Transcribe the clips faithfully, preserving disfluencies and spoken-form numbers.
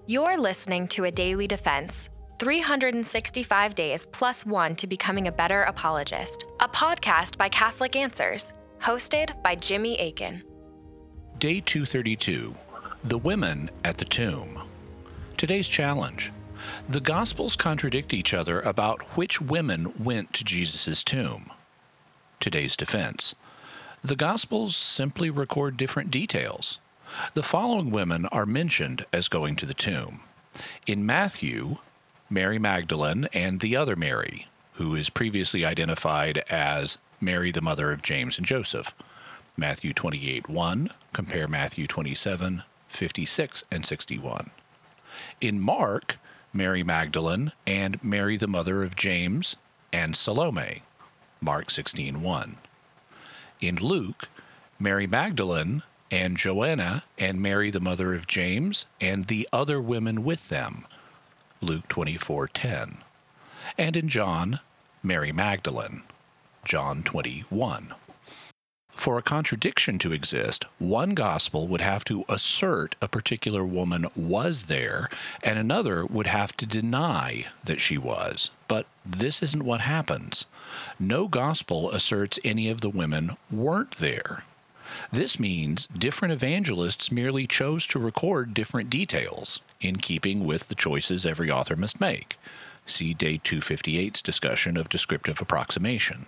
You're listening to A Daily Defense, three hundred sixty-five days plus one to becoming a better apologist, a podcast by Catholic Answers, hosted by Jimmy Akin. Day two thirty-two, The Women at the Tomb. Today's challenge. The Gospels contradict each other about which women went to Jesus' tomb. Today's defense. The Gospels simply record different details. The following women are mentioned as going to the tomb. In Matthew, Mary Magdalene and the other Mary, who is previously identified as Mary, the mother of James and Joseph. Matthew twenty-eight one, compare Matthew twenty-seven, fifty-six and sixty-one. In Mark, Mary Magdalene and Mary, the mother of James and Salome. Mark sixteen one. In Luke, Mary Magdalene and Joanna and Mary, the mother of James, and the other women with them. Luke twenty-four ten. And in John, Mary Magdalene. John twenty-one. For a contradiction to exist, one gospel would have to assert a particular woman was there, and another would have to deny that she was. But this isn't what happens. No gospel asserts any of the women weren't there. This means different evangelists merely chose to record different details, in keeping with the choices every author must make. See Day two fifty-eight's discussion of descriptive approximation.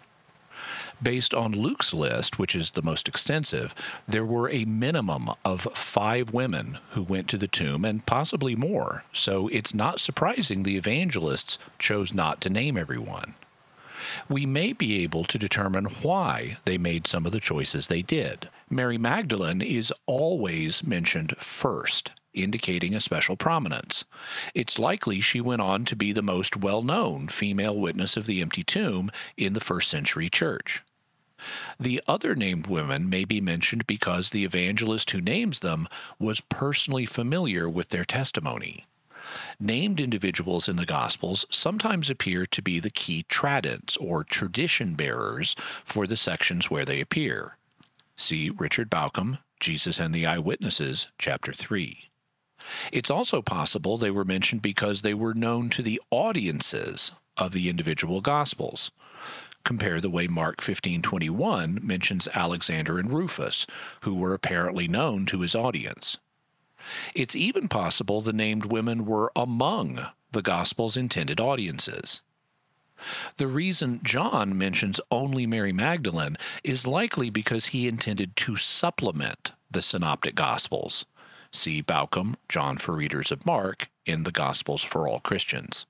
Based on Luke's list, which is the most extensive, there were a minimum of five women who went to the tomb, and possibly more, so it's not surprising the evangelists chose not to name everyone. We may be able to determine why they made some of the choices they did. Mary Magdalene is always mentioned first, indicating a special prominence. It's likely she went on to be the most well-known female witness of the empty tomb in the first century church. The other named women may be mentioned because the evangelist who names them was personally familiar with their testimony. Named individuals in the Gospels sometimes appear to be the key tradents, or tradition bearers, for the sections where they appear. See Richard Bauckham, Jesus and the Eyewitnesses, Chapter three. It's also possible they were mentioned because they were known to the audiences of the individual Gospels. Compare the way Mark fifteen twenty-one mentions Alexander and Rufus, who were apparently known to his audience. It's even possible the named women were among the Gospel's intended audiences. The reason John mentions only Mary Magdalene is likely because he intended to supplement the Synoptic Gospels. See Bauckham, John for Readers of Mark, in the Gospels for All Christians.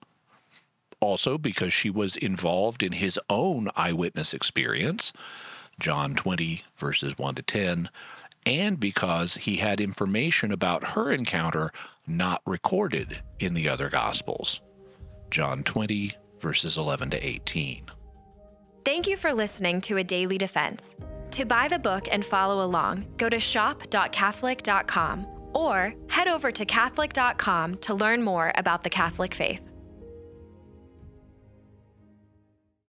Also because she was involved in his own eyewitness experience, John twenty, verses one to ten, and because he had information about her encounter not recorded in the other Gospels, John twenty, verses eleven to eighteen. Thank you for listening to A Daily Defense. To buy the book and follow along, go to shop dot catholic dot com or head over to catholic dot com to learn more about the Catholic faith.